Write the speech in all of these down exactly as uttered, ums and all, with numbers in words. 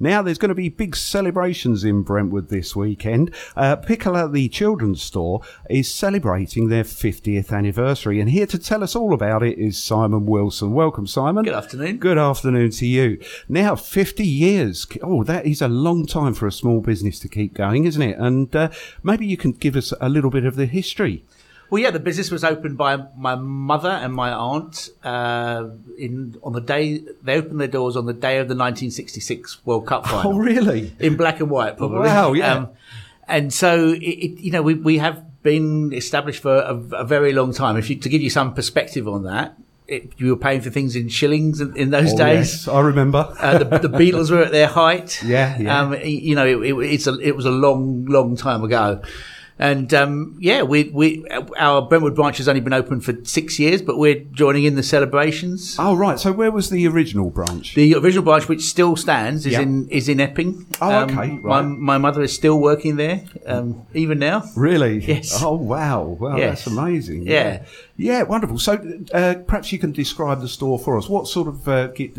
Now, there's going to be big celebrations in Brentwood this weekend. Uh, Piccola, the children's store, is celebrating their fiftieth anniversary. And here to tell us all about it is Simon Wilson. Welcome, Simon. Good afternoon. Good afternoon to you. Now, fifty years. Oh, that is a long time for a small business to keep going, isn't it? And uh, maybe you can give us a little bit of the history. Well, yeah, the business was opened by my mother and my aunt uh, in on the day they opened their doors on the day of the nineteen sixty-six World Cup final. Oh, really? In black and white, probably. Wow, yeah. Um, and so, it, it, you know, we we have been established for a, a very long time. If you, to give you some perspective on that, it, you were paying for things in shillings in, in those oh, days. Yes, I remember. uh, the, the Beatles were at their height. Yeah, yeah. Um, you know, it, it, it's a, it was a long, long time ago. And, um, yeah, we, we, our Brentwood branch has only been open for six years, but we're joining in the celebrations. Oh, right. So where was the original branch? The original branch, which still stands, is Yep. in, is in Epping. Oh, Um, okay, My, right. my mother is still working there, um, even now. Really? Yes. Oh, wow. Wow, Yes. that's amazing. Yeah. Yeah, wonderful. So uh, perhaps you can describe the store for us. What sort of uh, get,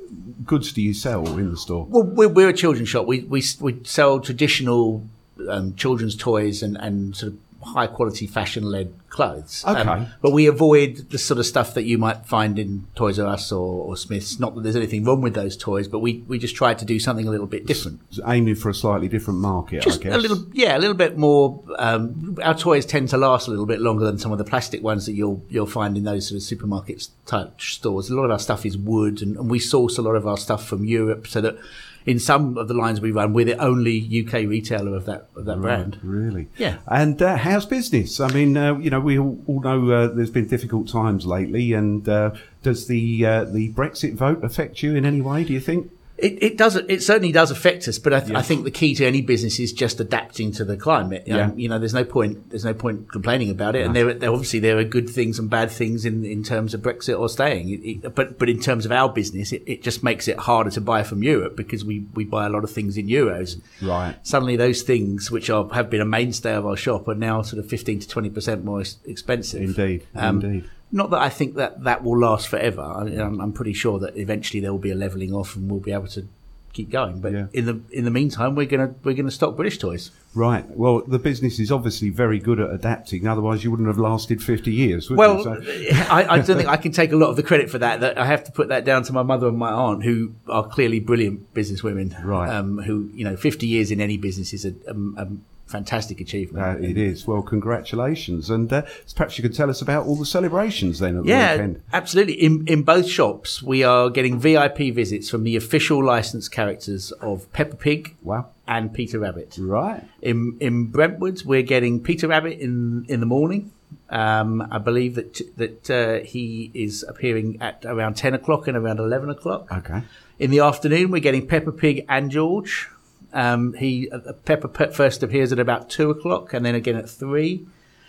goods do you sell in the store? Well, we're, we're a children's shop. We, we, we sell traditional um, children's toys and, and sort of high quality fashion led clothes. Okay. Um, but we avoid the sort of stuff that you might find in Toys R Us or, or Smith's. Not that there's anything wrong with those toys, but we, we just try to do something a little bit different. Aiming for a slightly different market, Just I guess. a little, yeah, a little bit more. Um, our toys tend to last a little bit longer than some of the plastic ones that you'll you'll find in those sort of supermarkets type stores. A lot of our stuff is wood, and, and we source a lot of our stuff from Europe, so that in some of the lines we run, we're the only U K retailer of that of that Right, brand. Really? Yeah. And uh, how's business? I mean, uh, you know, we all, all know uh, there's been difficult times lately, and uh, does the uh, the Brexit vote affect you in any way, do you think? It, it does. It certainly does affect us, but I, th- Yeah. I think the key to any business is just adapting to the climate. Um, Yeah. You know, there's no point. There's no point complaining about it. And there, there obviously there are good things and bad things in, in terms of Brexit or staying. It, it, but but in terms of our business, it, it just makes it harder to buy from Europe because we, we buy a lot of things in euros. Right. Suddenly, those things which are have been a mainstay of our shop are now sort of fifteen to twenty percent more ex- expensive. Indeed. Um, Indeed. Not that I think that that will last forever. I, I'm, I'm pretty sure that eventually there will be a levelling off, and we'll be able to keep going. But Yeah. in the in the meantime, we're gonna we're gonna stock British toys. Right. Well, the business is obviously very good at adapting. Otherwise, you wouldn't have lasted fifty years, would Well, you? So, I, I don't think I can take a lot of the credit for that. That I have to put that down to my mother and my aunt, who are clearly brilliant businesswomen. Right. Um, who you know, fifty years in any business is a, a, a fantastic achievement. uh, it is. Well, congratulations. And uh, perhaps you could tell us about all the celebrations then at the Yeah, weekend. absolutely. In in both shops, we are getting V I P visits from the official licensed characters of Peppa Pig Wow. and Peter Rabbit. Right. In in Brentwood, we're getting Peter Rabbit in in the morning. Um, I believe that that uh, he is appearing at around ten o'clock and around eleven o'clock. Okay. In the afternoon, we're getting Peppa Pig and George. Um, he uh, Peppa Pig first appears at about two o'clock, and then again at three.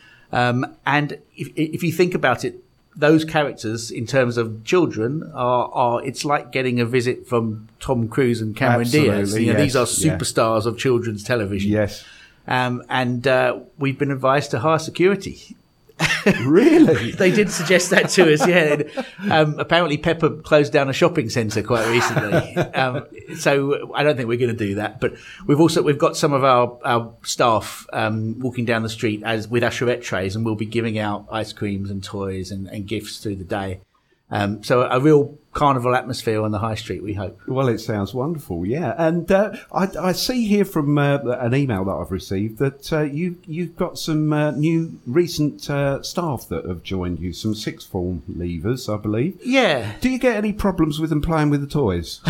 Um, and if if you think about it, those characters, in terms of children, are, are it's like getting a visit from Tom Cruise and Cameron Absolutely, Diaz. You know, these are yes, yeah. superstars of children's television. Yes. Um, and uh, we've been advised to hire security. Really? They did suggest that to us, yeah. Um, apparently Peppa closed down a shopping centre quite recently. Um, so I don't think we're going to do that. But we've also, we've got some of our, our staff um, walking down the street as with usherette trays, and we'll be giving out ice creams and toys and, and gifts through the day. Um, so a real carnival atmosphere on the high street, we hope. Well, it sounds wonderful, yeah. And uh, I, I see here from uh, an email that I've received that uh, you, you've got some uh, new recent uh, staff that have joined you, some sixth form leavers, I believe. Yeah. Do you get any problems with them playing with the toys?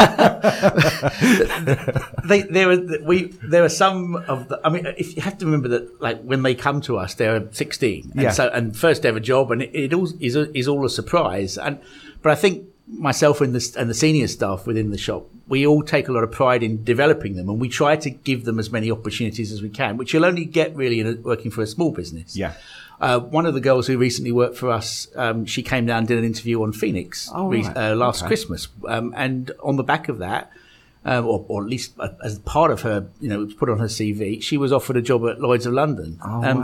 They, there are we there are some of the. I mean, if you have to remember that, like when they come to us, they're sixteen, and Yeah. so and first ever job, and it, it all is a, is all a surprise. And but I think myself and the and the senior staff within the shop, we all take a lot of pride in developing them, and we try to give them as many opportunities as we can, which you'll only get really in a, working for a small business. Yeah. Uh, one of the girls who recently worked for us, um, she came down and did an interview on Phoenix Oh, re- right. uh, last Okay. Christmas, um, and on the back of that. Um, or, or at least uh, as part of her, you know, it was put on her C V, she was offered a job at Lloyd's of London. Oh, um, wow.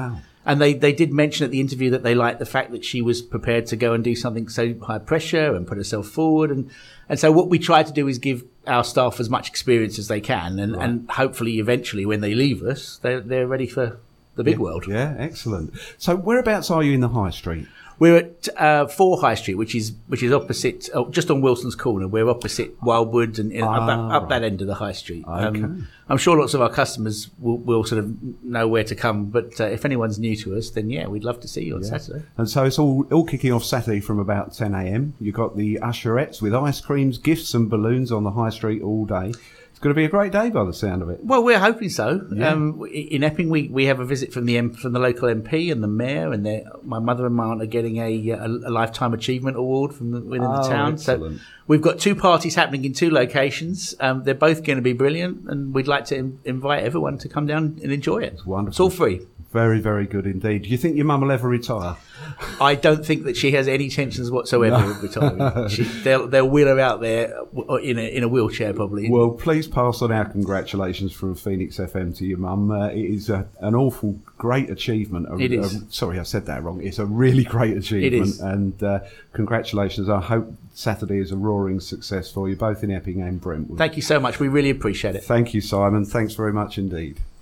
And they, they did mention at the interview that they liked the fact that she was prepared to go and do something so high pressure and put herself forward. And, and so what we try to do is give our staff as much experience as they can. And, right. and hopefully, eventually, when they leave us, they're, they're ready for the big yeah, world. Yeah, excellent. So whereabouts are you in the high street? We're at uh, four High Street, which is which is opposite, oh, just on Wilson's Corner. We're opposite Wildwood and in, ah, up, that, up right. that end of the High Street. Okay. Um, I'm sure lots of our customers will, will sort of know where to come. But uh, if anyone's new to us, then yeah, we'd love to see you on yeah. Saturday. And so it's all all kicking off Saturday from about ten a.m. You've got the usherettes with ice creams, gifts, and balloons on the High Street all day. It's going to be a great day by the sound of it. Well, we're hoping so. Yeah. Um, in Epping, we, we have a visit from the M, from the local M P and the mayor, and my mother and my aunt are getting a, a, a lifetime achievement award from the, within oh, the town. Excellent. So we've got two parties happening in two locations. Um, they're both going to be brilliant, and we'd like to in, invite everyone to come down and enjoy it. It's wonderful. It's all free. Very, very good indeed. Do you think your mum will ever retire? I don't think that she has any intentions whatsoever no. of retiring. She, they'll, they'll wheel her out there in a, in a wheelchair, probably. Well, please pass on our congratulations from Phoenix F M to your mum. Uh, it is a, an awful great achievement. A, it is. A, sorry, I said that wrong. It's a really great achievement. It is. And uh, congratulations. I hope Saturday is a roaring success for you, both in Epping and Brentwood. Thank you so much. We really appreciate it. Thank you, Simon. Thanks very much indeed.